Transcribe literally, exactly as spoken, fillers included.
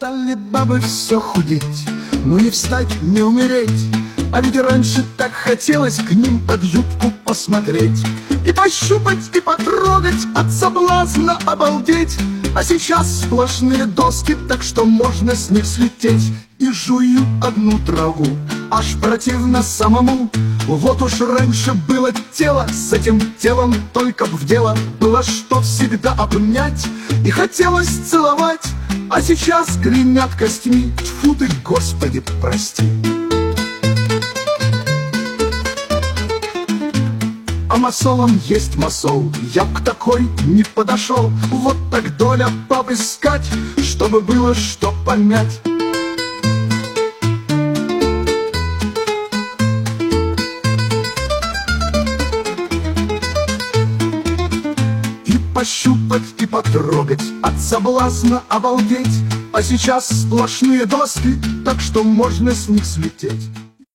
Стали бабы все худеть, ну не встать, не умереть. А ведь раньше так хотелось к ним под юбку посмотреть, и пощупать, и потрогать, от соблазна обалдеть. А сейчас сплошные доски, так что можно с них слететь. И жую одну траву, аж противно самому. Вот уж раньше было тело, с этим телом только б в дело было, что всегда обнять и хотелось целовать. А сейчас гремят костьми, тьфу ты, Господи, прости. А масолом есть масол, я б к такой не подошел. Вот так доля баб искать, чтобы было что помять. И пощупать, и потрогать, от соблазна обалдеть. А сейчас сплошные доски, так что можно с них слететь.